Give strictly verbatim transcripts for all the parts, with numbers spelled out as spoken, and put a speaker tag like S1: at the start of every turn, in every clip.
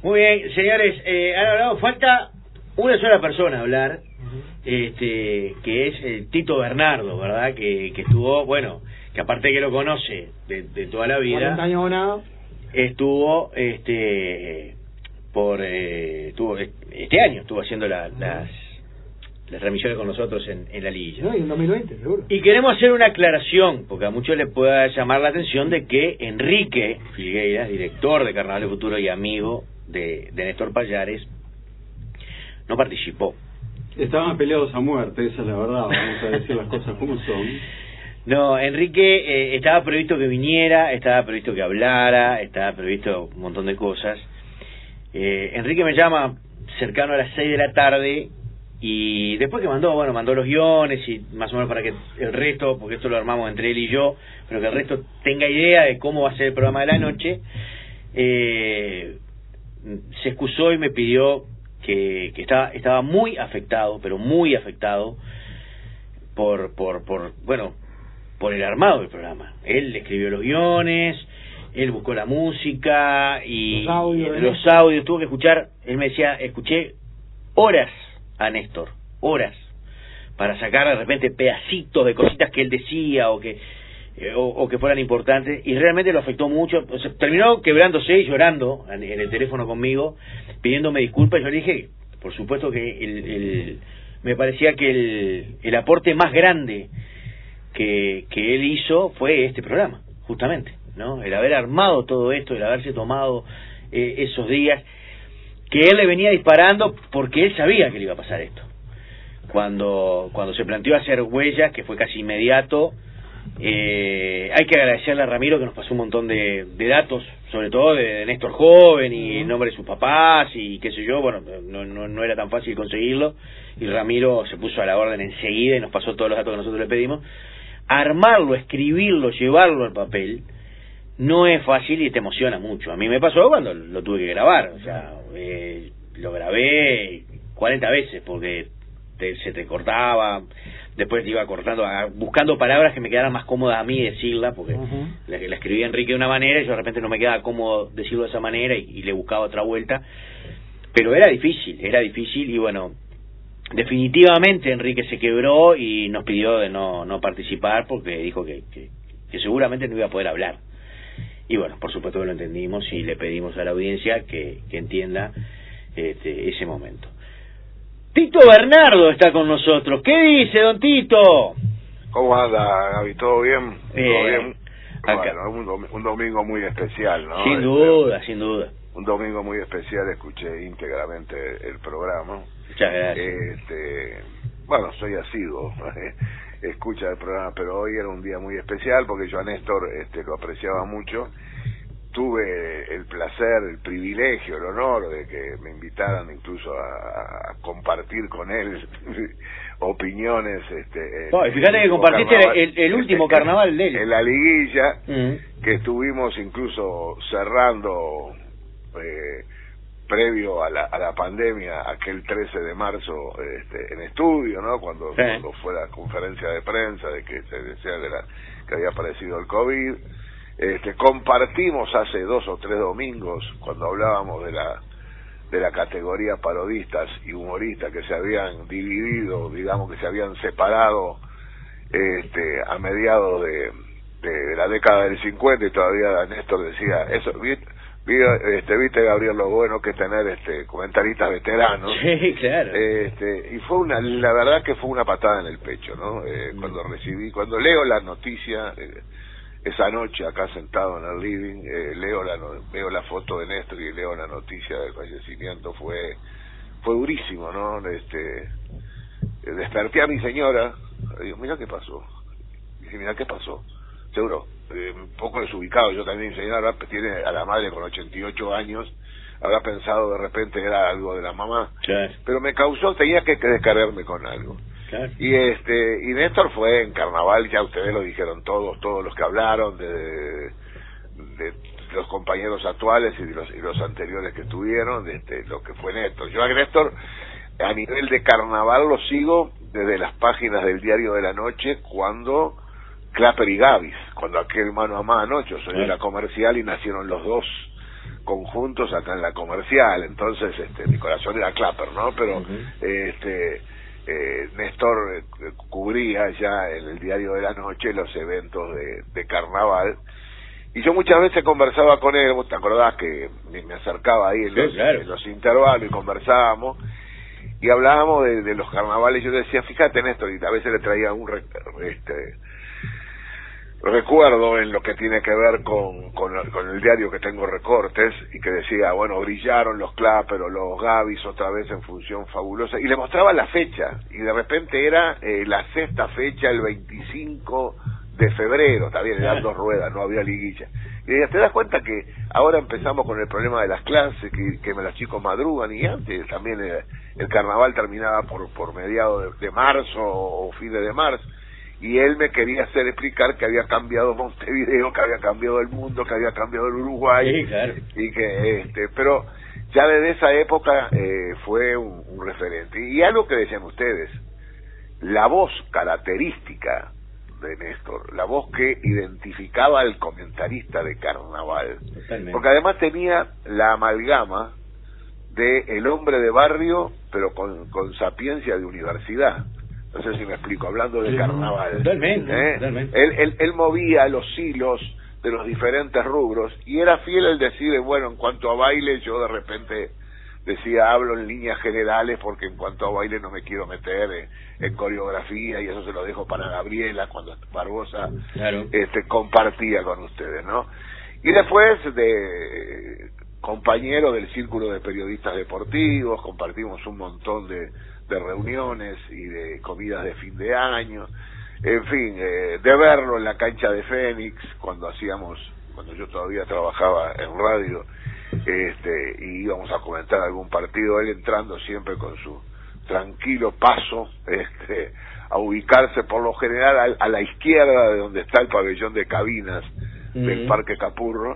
S1: Muy bien, señores, eh, han hablado, falta una sola persona a hablar, uh-huh. este, que es el Tito Bernardo, ¿verdad? Que, que estuvo, bueno, que aparte que lo conoce de, de toda la vida,
S2: cuarenta años o nada,
S1: estuvo, este, por, eh, estuvo, este año estuvo haciendo la, uh-huh. las, las remisiones con nosotros en, en la liguilla.
S2: No, y en dos mil veinte, seguro.
S1: Y queremos hacer una aclaración, porque a muchos les pueda llamar la atención de que Enrique Filgueiras, director de Carnaval del Futuro y amigo de, de Néstor Pallares, no participó.
S3: Estaban peleados a muerte, esa es la verdad, vamos a decir las cosas como son.
S1: No, Enrique, eh, estaba previsto que viniera, estaba previsto que hablara, estaba previsto un montón de cosas. Eh, Enrique me llama cercano a las seis de la tarde, y después que mandó, bueno, mandó los guiones y más o menos para que el resto, porque esto lo armamos entre él y yo, pero que el resto tenga idea de cómo va a ser el programa de la noche, eh, se excusó y me pidió que, que estaba, estaba muy afectado, pero muy afectado por, por, por, bueno, por el armado del programa. Él escribió los guiones, él buscó la música y
S2: los audios,
S1: y los audios, tuvo que escuchar, él me decía, escuché horas a Néstor, horas, para sacar de repente pedacitos de cositas que él decía o que eh, o, o que fueran importantes, y realmente lo afectó mucho. O sea, terminó quebrándose y llorando en, en el teléfono conmigo, pidiéndome disculpas. Yo le dije, por supuesto que el, el, me parecía que el, el aporte más grande que, que él hizo fue este programa, justamente, ¿no? El haber armado todo esto, el haberse tomado eh, esos días, que él le venía disparando porque él sabía que le iba a pasar esto. Cuando cuando se planteó hacer Huellas, que fue casi inmediato, eh, hay que agradecerle a Ramiro que nos pasó un montón de, de datos, sobre todo de, de Néstor joven y el nombre de sus papás y qué sé yo. Bueno, no, no, no era tan fácil conseguirlo, y Ramiro se puso a la orden enseguida y nos pasó todos los datos que nosotros le pedimos. Armarlo, escribirlo, llevarlo al papel no es fácil y te emociona mucho. A mí me pasó cuando lo tuve que grabar, o sea, eh, lo grabé cuarenta veces porque te, se te cortaba, después te iba cortando, buscando palabras que me quedaran más cómodas a mí decirla, porque uh-huh. la, la escribía Enrique de una manera y yo de repente no me quedaba cómodo decirlo de esa manera, y, y le buscaba otra vuelta, pero era difícil, era difícil y bueno, definitivamente Enrique se quebró y nos pidió de no, no participar porque dijo que, que, que seguramente no iba a poder hablar. Y bueno, por supuesto que lo entendimos y le pedimos a la audiencia que, que entienda este, ese momento. Tito Bernardo está con nosotros. ¿Qué dice, don Tito?
S4: ¿Cómo anda, Gaby? ¿Todo bien?
S1: Eh,
S4: ¿Todo bien?
S1: Acá.
S4: Bueno, un, dom un domingo muy especial, ¿no?
S1: Sin duda, este, sin duda.
S4: Un domingo muy especial, escuché íntegramente el programa.
S1: Muchas gracias.
S4: Este, bueno, soy asiduo, escucha el programa, pero hoy era un día muy especial porque yo a Néstor este, lo apreciaba mucho. Tuve el placer, el privilegio, el honor de que me invitaran incluso a, a compartir con él opiniones. Este,
S1: no, y fíjate que compartiste carnaval, el, el último carnaval de él.
S4: En la liguilla,
S1: uh-huh.
S4: que estuvimos incluso cerrando, eh, previo a la, a la pandemia, aquel trece de marzo este, en estudio, ¿no? Cuando, sí. cuando fue la conferencia de prensa de que se decía de la, que había aparecido el COVID. Este, compartimos hace dos o tres domingos cuando hablábamos de la de la categoría parodistas y humoristas que se habían dividido, digamos que se habían separado este, a mediados de, de, de la década del cincuenta, y todavía Néstor decía eso, ¿viste? Este, viste, Gabriel, lo bueno que es tener este comentaristas veteranos.
S1: Sí, claro.
S4: Este, y fue una, la verdad que fue una patada en el pecho, ¿no? Eh, cuando recibí, cuando leo la noticia, eh, esa noche acá sentado en el living, eh, leo la veo la foto de Néstor y leo la noticia del fallecimiento, fue fue durísimo, ¿no? Este, eh, desperté a mi señora, digo, mira qué pasó. Dije, mira qué pasó. Seguro, eh, un poco desubicado, yo también, señora, tiene a la madre con ochenta y ocho años, habrá pensado de repente era algo de la mamá,
S1: claro. Pero
S4: me causó, tenía que descargarme con algo.
S1: Claro.
S4: Y este y Néstor fue en carnaval, ya ustedes lo dijeron todos, todos los que hablaron, de, de, de los compañeros actuales y de los, y los anteriores que estuvieron, de este, lo que fue Néstor. Yo a Néstor, a nivel de carnaval, lo sigo desde las páginas del Diario de la Noche, cuando Clapper y Gavis, cuando aquel mano a mano, yo soy de la Comercial y nacieron los dos conjuntos acá en la Comercial, entonces este mi corazón era Clapper, ¿no? Pero uh-huh. este eh, Néstor eh, cubría ya en el Diario de la Noche los eventos de, de carnaval, y yo muchas veces conversaba con él. ¿Te acordás que me acercaba ahí en los, sí, claro. en los intervalos y conversábamos y hablábamos de, de los carnavales? Yo decía, fíjate, Néstor, y a veces le traía un este recuerdo en lo que tiene que ver con, con, con el diario que tengo recortes, y que decía, bueno, brillaron los Clapper o los Gavis otra vez en función fabulosa, y le mostraba la fecha, y de repente era eh, la sexta fecha, el veinticinco de febrero, está bien, eran dos ruedas, no había liguilla. Y te das cuenta que ahora empezamos con el problema de las clases, que, que los chicos madrugan, y antes también el, el carnaval terminaba por, por mediados de, de marzo o fines de marzo. Y él me quería hacer explicar que había cambiado Montevideo, que había cambiado el mundo, que había cambiado el Uruguay, sí, claro. y que este, pero ya desde esa época eh, fue un, un referente. Y algo que decían ustedes, la voz característica de Néstor, la voz que identificaba al comentarista de carnaval, totalmente. Porque además tenía la amalgama de el hombre de barrio, pero con, con sapiencia de universidad. No sé si me explico, hablando de carnaval.
S1: Totalmente,
S4: ¿eh?
S1: totalmente.
S4: Él, él, él movía los hilos de los diferentes rubros, y era fiel al decir, bueno, en cuanto a baile, yo de repente decía, hablo en líneas generales, porque en cuanto a baile no me quiero meter en, en coreografía, y eso se lo dejo para Gabriela, cuando Barbosa claro. este compartía con ustedes, ¿no? Y después de compañero del Círculo de Periodistas Deportivos, compartimos un montón de de reuniones y de comidas de fin de año, en fin, eh, de verlo en la cancha de Fénix cuando hacíamos, cuando yo todavía trabajaba en radio, este, y íbamos a comentar algún partido, él entrando siempre con su tranquilo paso, este, a ubicarse por lo general a, a la izquierda de donde está el pabellón de cabinas mm-hmm. del Parque Capurro.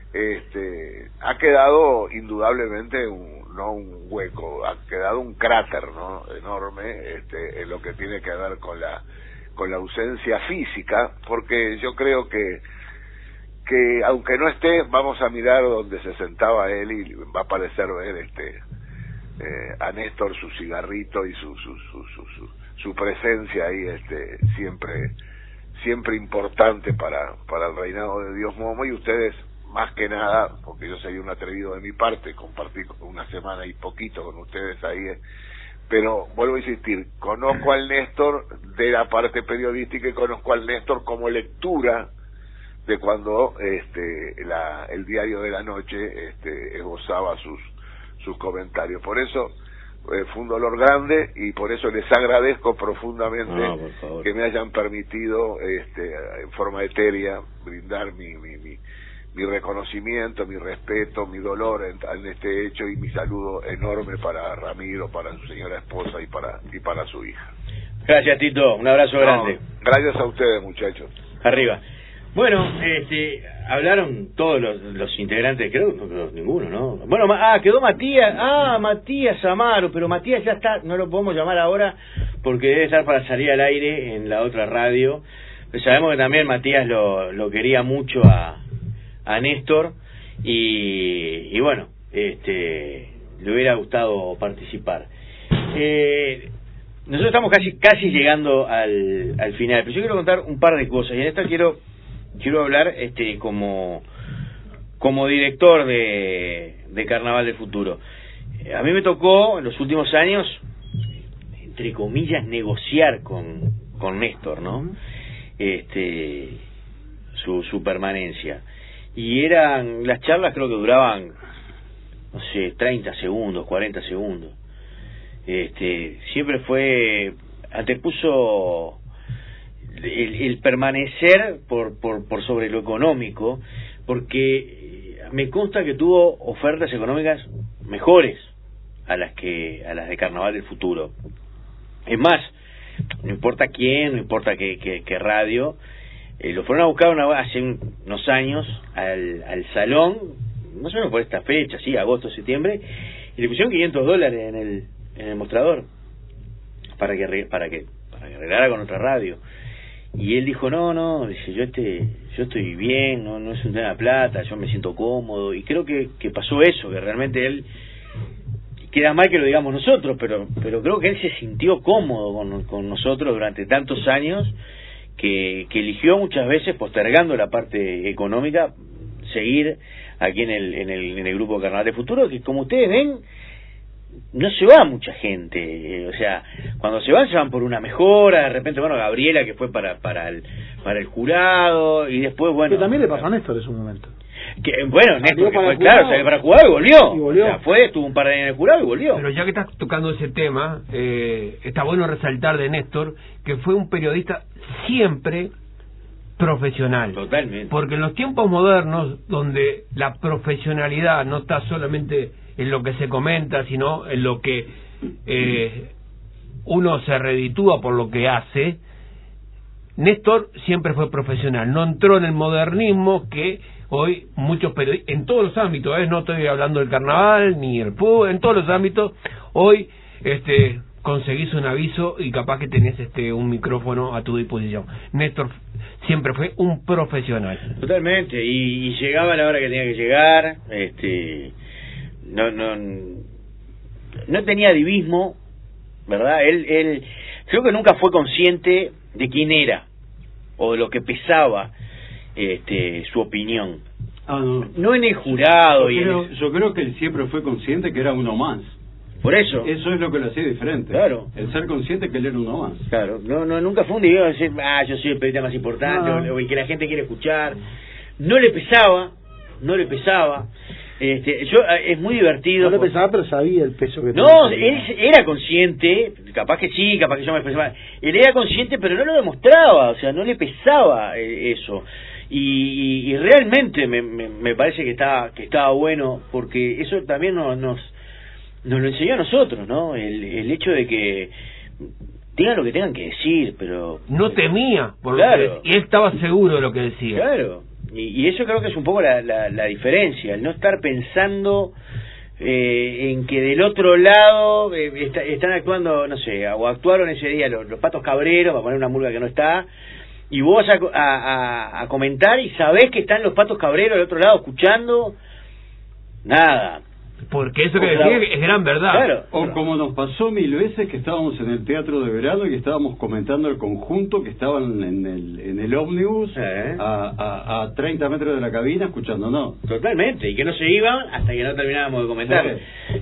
S4: Este, ha quedado indudablemente un, no un hueco, ha quedado un cráter, ¿no? enorme, este, en lo que tiene que ver con la con la ausencia física, porque yo creo que que aunque no esté, vamos a mirar donde se sentaba él y va a parecer ver este eh, a Néstor su cigarrito y su su su su, su, su presencia ahí, este, siempre siempre importante para para el reinado de Dios Momo. Y ustedes, más que nada, porque yo soy un atrevido de mi parte, compartí una semana y poquito con ustedes ahí, pero vuelvo a insistir, conozco al Néstor de la parte periodística y conozco al Néstor como lectura de cuando este la el Diario de la Noche este esbozaba sus sus comentarios. Por eso eh, fue un dolor grande, y por eso les agradezco profundamente no, que me hayan permitido este en forma etérea brindar mi mi, mi mi reconocimiento, mi respeto, mi dolor en, en este hecho, y mi saludo enorme para Ramiro, para su señora esposa y para y para su hija.
S1: Gracias, Tito, un abrazo no, grande.
S4: Gracias a ustedes, muchachos.
S1: Arriba. Bueno, este, hablaron todos los, los integrantes, creo que no quedó ninguno, ¿no? Bueno, ah, quedó Matías, ah, Matías Amaro, pero Matías ya está, no lo podemos llamar ahora porque debe estar para salir al aire en la otra radio. Pero sabemos que también Matías lo, lo quería mucho a, a Néstor, y, y bueno, este, le hubiera gustado participar. Eh, nosotros estamos casi casi llegando al, al final, pero yo quiero contar un par de cosas, y en esta quiero quiero hablar este como como director de, de Carnaval del Futuro. A mí me tocó en los últimos años, entre comillas, negociar con, con Néstor, ¿no? Este, su, su permanencia. Y eran, las charlas creo que duraban, no sé, treinta segundos, cuarenta segundos. Este, siempre fue, antepuso el, el permanecer por, por, por sobre lo económico, porque me consta que tuvo ofertas económicas mejores a las que a las de Carnaval del Futuro. Es más, no importa quién, no importa qué, qué, qué radio, eh, lo fueron a buscar una, hace unos años al, al salón, más o menos por esta fecha, sí, agosto, septiembre, y le pusieron quinientos dólares en el en el mostrador para que para que para que arreglara con otra radio. y él dijo, no, no, dice, yo este, yo estoy bien, no, no es un tema de plata, yo me siento cómodo, y creo que, que pasó eso, que realmente él, queda mal que lo digamos nosotros, pero, pero creo que él se sintió cómodo con, con nosotros durante tantos años, que, que eligió muchas veces, postergando la parte económica, seguir aquí en el, en el, en el grupo Carnaval de Futuro, que como ustedes ven, no se va mucha gente, eh, o sea, cuando se van, se van por una mejora, de repente, bueno, Gabriela, que fue para para el para el jurado, y después, bueno...
S2: Que también le pasó a Néstor en su momento.
S1: Que, bueno, Néstor, que fue, claro, salió para jugar y volvió.
S2: Y volvió.
S1: O sea, fue, estuvo un par de años en el jurado y volvió.
S5: Pero ya que estás tocando ese tema, eh, está bueno resaltar de Néstor que fue un periodista siempre profesional.
S1: Totalmente.
S5: Porque en los tiempos modernos, donde la profesionalidad no está solamente en lo que se comenta, sino en lo que eh, uno se reditúa por lo que hace, Néstor siempre fue profesional, no entró en el modernismo que hoy muchos periodistas, en todos los ámbitos, ¿eh? No estoy hablando del carnaval ni el fútbol, en todos los ámbitos, hoy este conseguís un aviso y capaz que tenés este un micrófono a tu disposición. Néstor siempre fue un profesional.
S1: Totalmente, y, y llegaba a la hora que tenía que llegar, este no no no tenía divismo, ¿verdad? Él él creo que nunca fue consciente de quién era o de lo que pesaba este su opinión.
S3: Ah, no.
S1: No en el jurado.
S3: Yo,
S1: y
S3: creo,
S1: en el...
S3: yo creo que él siempre fue consciente que era uno más.
S1: Por eso.
S3: Eso es lo que lo hacía diferente.
S1: Claro.
S3: El ser consciente que él era uno más.
S1: Claro. No, no, nunca fue un día de decir, ah, yo soy el periodista más importante,
S2: No.
S1: o, o el que la gente quiere escuchar. No le pesaba, no le pesaba. Este, yo es muy divertido.
S2: No le
S1: por...
S2: pensaba, pero sabía el peso que
S1: No,
S2: tenía.
S1: él era consciente, capaz que sí, capaz que yo me expresaba. Él era consciente, pero no lo demostraba, o sea, no le pesaba eh, eso. Y, y, y realmente me, me, me parece que estaba que estaba bueno, porque eso también nos nos, nos lo enseñó a nosotros, ¿no? El, el hecho de que digan lo que tengan que decir, pero
S5: No temía, por
S1: Claro.
S5: lo que, y él estaba seguro de lo que decía.
S1: claro. Y, y eso creo que es un poco la, la, la diferencia, el no estar pensando eh, en que del otro lado eh, está, están actuando, no sé, o actuaron ese día los, los patos cabreros, para poner una murga que no está, y vos vas a, a, a comentar y sabés que están los patos cabreros del otro lado escuchando, nada.
S5: Porque eso que
S1: Otra-
S5: decía es gran verdad.
S1: Claro.
S3: O como nos pasó mil veces que estábamos en el teatro de verano y estábamos comentando el conjunto que estaban en el en el ómnibus
S1: Eh.
S3: a, a, a treinta metros de la cabina escuchándonos.
S1: Totalmente, y que no se iban hasta que no terminábamos de comentar.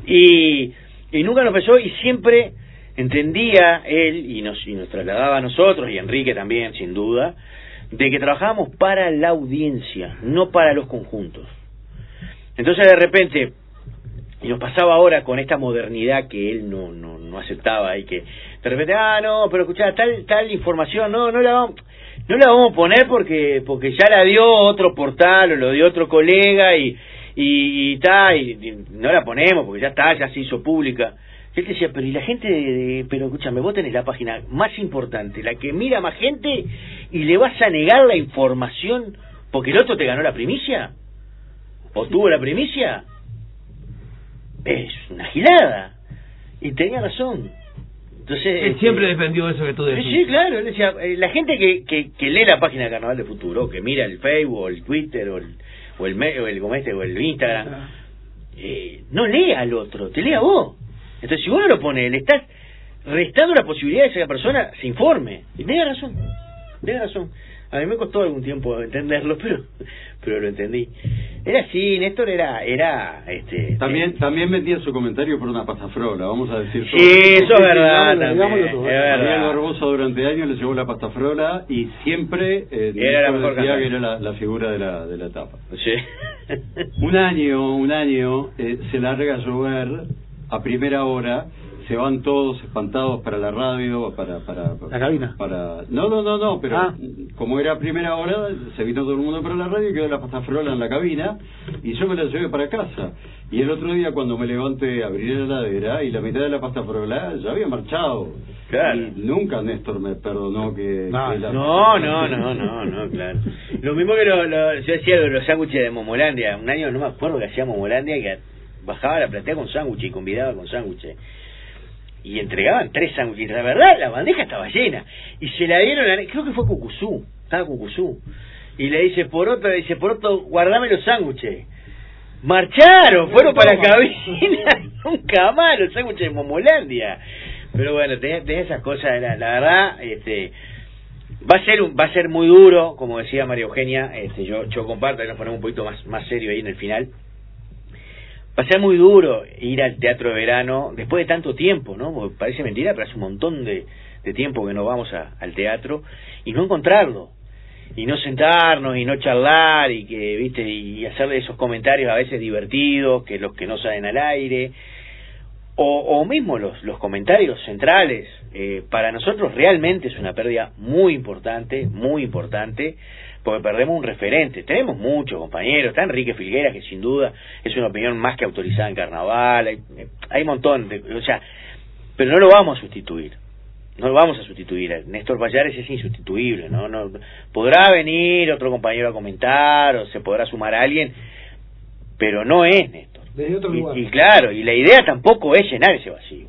S1: Y, y nunca nos pesó, y siempre entendía él, y nos, y nos trasladaba a nosotros, y Enrique también, sin duda, de que trabajábamos para la audiencia, no para los conjuntos. Entonces de repente, y nos pasaba ahora con esta modernidad que él no, no, no aceptaba, y que de repente, ah, no, pero escuchá, tal, tal información, no, no la vamos... No la vamos a poner porque porque ya la dio otro portal o lo dio otro colega y y, y, ta, y, y no la ponemos porque ya está, ya se hizo pública. Él decía, pero y la gente, de, de, pero escúchame, vos tenés la página más importante, la que mira más gente, y le vas a negar la información porque el otro te ganó la primicia o tuvo la primicia. Es una gilada. Y tenía razón. Entonces,
S5: Él
S1: este,
S5: siempre defendió eso que tú
S1: Sí,
S5: decís.
S1: sí, claro, él decía, eh, la gente que, que, que lee la página de Carnaval de Futuro, que mira el Facebook, o el Twitter, o el, o el, me- o el, como este, o el Instagram, eh, no lee al otro, te lee a vos. Entonces, si vos no lo pones, le estás restando la posibilidad de que esa persona se informe. Y tenés razón, tenés razón. A mí me costó algún tiempo entenderlo, pero pero lo entendí. Era así, Néstor era... era este
S3: También
S1: eh,
S3: también metía su comentario por una pastafrola, vamos a decir.
S1: Sí, eso es verdad
S2: digámoslo,
S1: también,
S2: digámoslo
S1: es
S2: todo.
S3: Ariel
S1: verdad.
S3: Barbosa durante años le llevó la pastafrola y siempre eh,
S1: Era la
S3: Néstor
S1: mejor
S3: decía
S1: cantante.
S3: que era la, la figura de la, de la etapa.
S1: Sí.
S3: Un año, un año, eh, se larga a llover a primera hora, se van todos espantados para la radio, para... para
S2: La cabina.
S3: para No, no, no, no, pero
S2: Ah.
S3: como era a primera hora, se vino todo el mundo para la radio y quedó la pastafrola en la cabina y yo me la llevé para casa. Y el otro día cuando me levanté, abrí la heladera y la mitad de la pastafrola ya había marchado.
S1: Claro.
S3: Y nunca Néstor me perdonó que...
S2: No,
S3: que la-
S1: No, no, no, no, no, claro. Lo mismo que lo, lo, yo decía de los sándwiches de Momolandia. Un año no me acuerdo que hacía Momolandia, que bajaba la platea con sándwiches y convidaba con sándwiches. y entregaban tres sándwiches. La verdad, la bandeja estaba llena. Y se la dieron, a, creo que fue Cucuzú, estaba Cucuzú. Y le dice, Poroto, le dice, Poroto, guardame los sándwiches. Marcharon, fueron para la cabina, nunca más los sándwiches de Momolandia. Pero bueno, tenés, tenés esas cosas, la, la verdad, este, va a ser un, va a ser muy duro, como decía María Eugenia, este, yo, yo comparto, y nos ponemos un poquito más, más serio ahí en el final. Va a ser muy duro ir al teatro de verano después de tanto tiempo, ¿no? Porque parece mentira, pero hace un montón de, de tiempo que no vamos a, al teatro y no encontrarlo. Y no sentarnos y no charlar y que, viste, y hacer esos comentarios a veces divertidos, que los que no salen al aire, o, o mismo los, los comentarios centrales. Eh, para nosotros realmente es una pérdida muy importante, muy importante, porque perdemos un referente. Tenemos muchos compañeros, está Enrique Filgueras, que sin duda es una opinión más que autorizada en carnaval, hay, hay un montón de, o sea, pero no lo vamos a sustituir. No lo vamos a sustituir. Néstor Pallares es insustituible, ¿no? No podrá venir otro compañero a comentar o se podrá sumar a alguien, pero no es Néstor.
S2: Desde otro lugar.
S1: Y, y claro, y la idea tampoco es llenar ese vacío.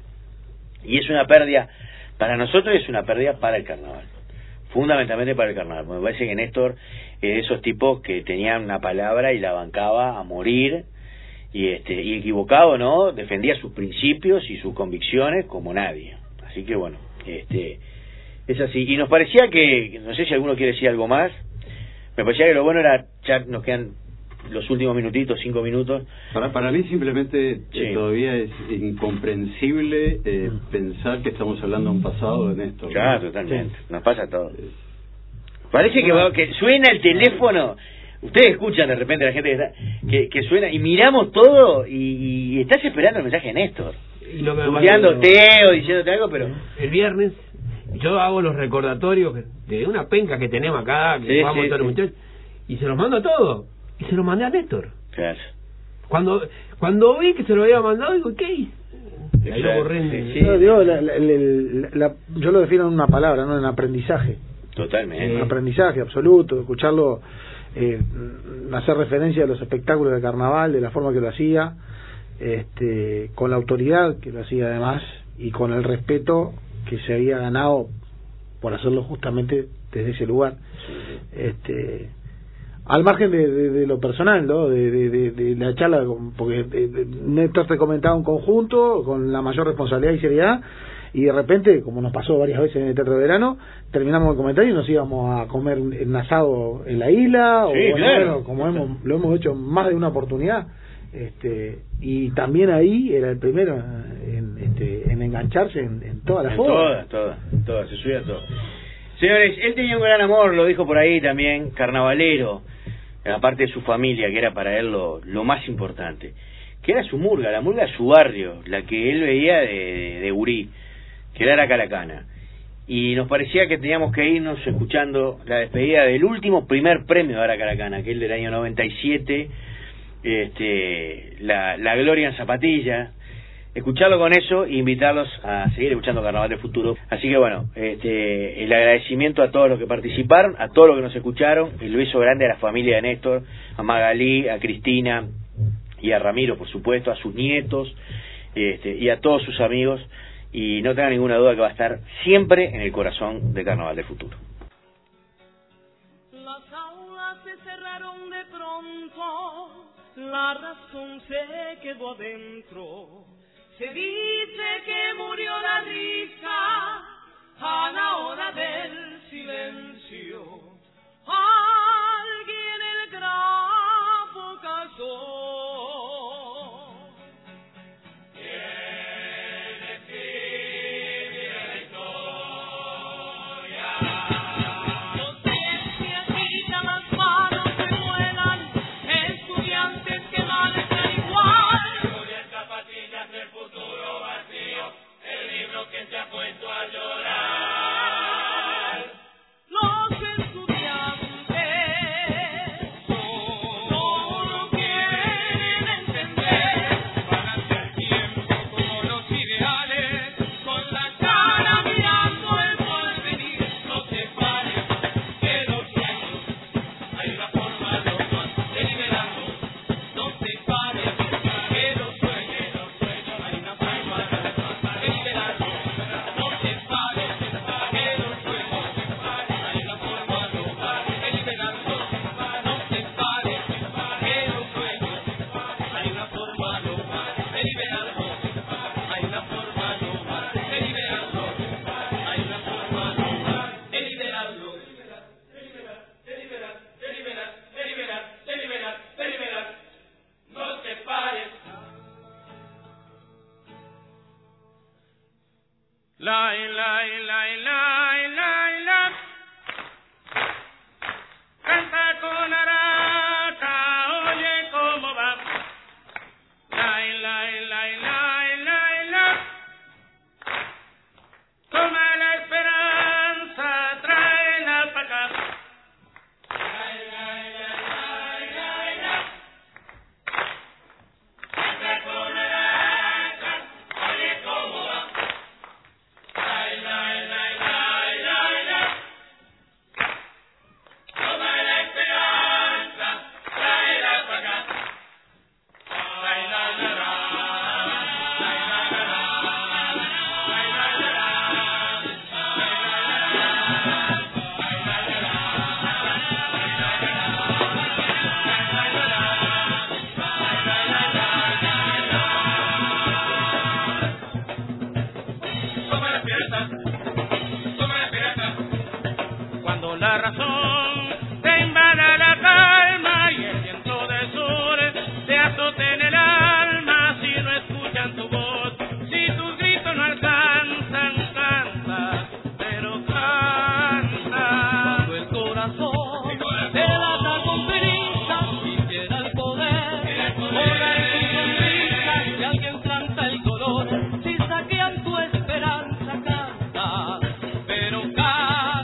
S1: Y es una pérdida, para nosotros es una pérdida para el carnaval. Fundamentalmente para el carnaval. Me parece que Néstor es de esos tipos que tenían una palabra y la bancaba a morir, y este y equivocado, ¿no? Defendía sus principios y sus convicciones como nadie. Así que bueno, este es así. Y nos parecía que, no sé si alguno quiere decir algo más, me parecía que lo bueno era, ya nos quedan los últimos minutitos, cinco minutos.
S3: Para para mí simplemente
S1: sí.
S3: eh, todavía es incomprensible eh, pensar que estamos hablando de un pasado de Néstor.
S1: Claro, totalmente. Sí. Nos pasa todo. Parece que, va, que suena el teléfono. Ustedes escuchan de repente a la gente que, está, que, que suena y miramos todo y, y estás esperando el mensaje de Néstor.
S5: Y lo que
S1: Estudiándote o diciéndote algo, pero...
S5: El viernes yo hago los recordatorios de una penca que tenemos acá, que
S1: sí,
S5: vamos
S1: sí,
S5: todos los
S1: sí.
S5: muchachos, y se los mando a todos. Y se los mandé a Néstor.
S1: Claro.
S5: Cuando cuando vi que se lo había mandado, digo, ¿qué hice? Ahí lo borré en...
S1: Sí, sí.
S2: No, digo, la, la, la, la, yo lo defino en una palabra, no en aprendizaje.
S1: Totalmente.
S2: Un aprendizaje absoluto, escucharlo, eh, hacer referencia a los espectáculos de carnaval, de la forma que lo hacía, este, con la autoridad que lo hacía además, y con el respeto que se había ganado por hacerlo justamente desde ese lugar. Este, al margen de, de, de lo personal, ¿no? de, de, de, de la charla, porque de, de, Néstor te comentaba un conjunto con la mayor responsabilidad y seriedad, y de repente, como nos pasó varias veces en el teatro de verano, terminamos el comentario y nos íbamos a comer un asado en la isla,
S1: sí,
S2: o bueno,
S1: claro.
S2: bueno, como hemos, lo hemos hecho más de una oportunidad, este, y también ahí era el primero en, este, en engancharse en, en todas las formas.
S1: Todas, todas, todas, se subía todo. Señores, él tenía un gran amor, lo dijo por ahí también, carnavalero, aparte de su familia, que era para él lo, lo más importante, que era su murga, la murga de su barrio, la que él veía de, de, de gurí, que era la Caracana. Y nos parecía que teníamos que irnos escuchando la despedida del último primer premio de Ara Caracana, aquel del año noventa y siete, este, la, la Gloria en Zapatilla. Escucharlo con eso e invitarlos a seguir escuchando Carnaval del Futuro. Así que bueno, este, el agradecimiento a todos los que participaron, a todos los que nos escucharon, el beso grande a la familia de Néstor, a Magalí, a Cristina y a Ramiro, por supuesto, a sus nietos, este, y a todos sus amigos, y no tengan ninguna duda que va a estar siempre en el corazón de Carnaval del Futuro.
S6: Las aulas se cerraron de pronto, la razón se quedó adentro. Se dice que murió la risa a la hora del silencio. Alguien el grafo casó. ¿Quién escribe la historia? Conciencia quita las manos que vuelan, estudiantes que mal están igual. Zapatillas del futuro vacío, el libro que se ha puesto a llorar. No
S7: La, la, la, la, la, la. Canta con araca, oye cómo va. La, la, la, la, la, la. Toma la esperanza, tráela para acá. La, la, la, la, la, la. Canta con araca, oye cómo va. La, la, la, la, la, la. Toma la esperanza, tráela para acá. La, la, la, la. Cuando la razón te invada la calma y el viento del sur te azote en el alma, si no escuchan tu voz, si tus gritos no alcanzan, canta, pero canta. Cuando el corazón te lata con prisa, quisiera el poder, ahora en tu sonrisa, si alguien planta el dolor, si saquean tu esperanza, canta, pero canta.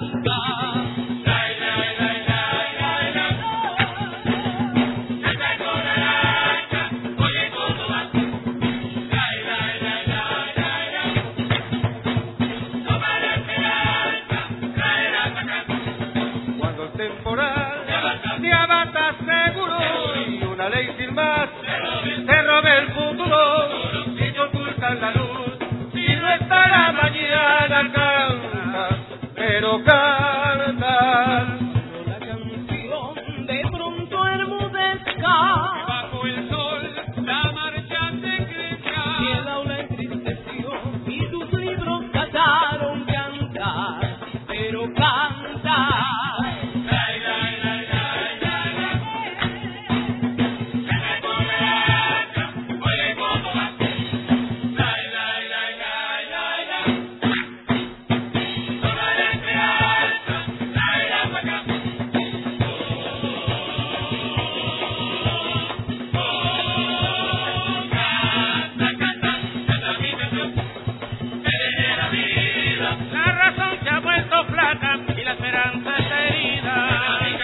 S7: Cuando el temporal te abata seguro y una ley sin más te robe el futuro, si te ocultan la luz, si no está la mañana, canta, pero canta. La canción de pronto enmudezca, bajo el sol la marcha se crezca, y el aula entristeció y tus libros callaron cantar, pero canta. La razón se ha vuelto flaca y la esperanza está herida.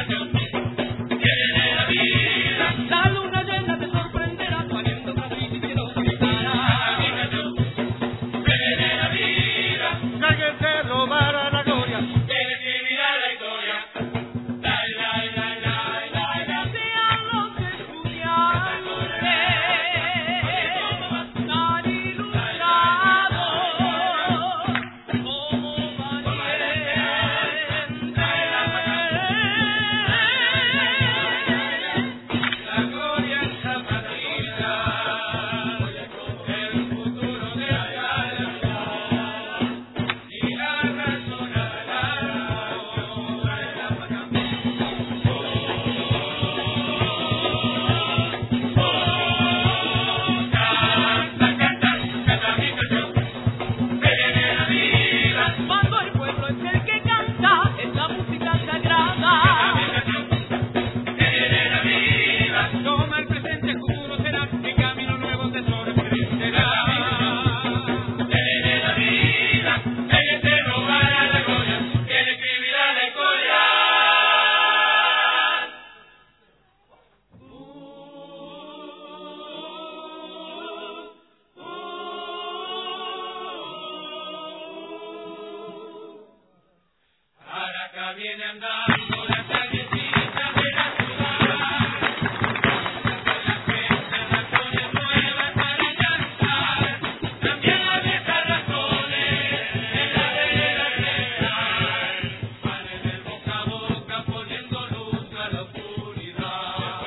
S7: La luna llena te sorprenderá, valiendo grafiti que no te gritará. Si alguien te robara la gloria, tiene que mirar la historia. La, la, la, la, la, la. Sean los estudiantes tan ilustrados como valientes. La gloria en zapatillas, el futuro de allá y la razón a cuando el pueblo es el que canta, es la música sagrada. Toma el presente, el futuro será, en camino nuevo tesoro crecerá. La vida, ella te robará la gloria, quien escribirá la historia. Araca viene andando la callecita de la ciudad. La fiesta, la gloria nueva para cantar. También las viejas razones en la vereda real. Van en el boca a boca poniendo luz a la oscuridad.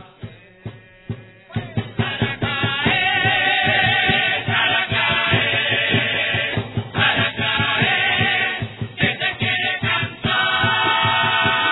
S7: Araca es, Araca es, Araca es, que te quiere cantar.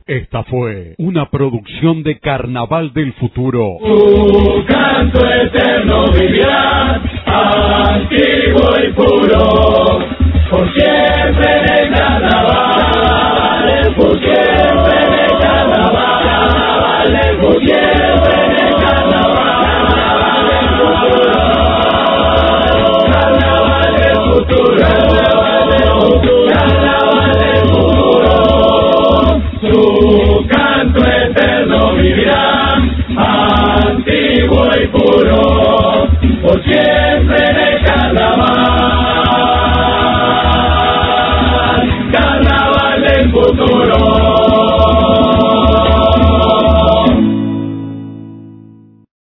S8: Esta fue una producción de Carnaval del Futuro.
S9: Tu canto eterno vivirá, antiguo y puro, por siempre en el carnaval, por siempre en el carnaval.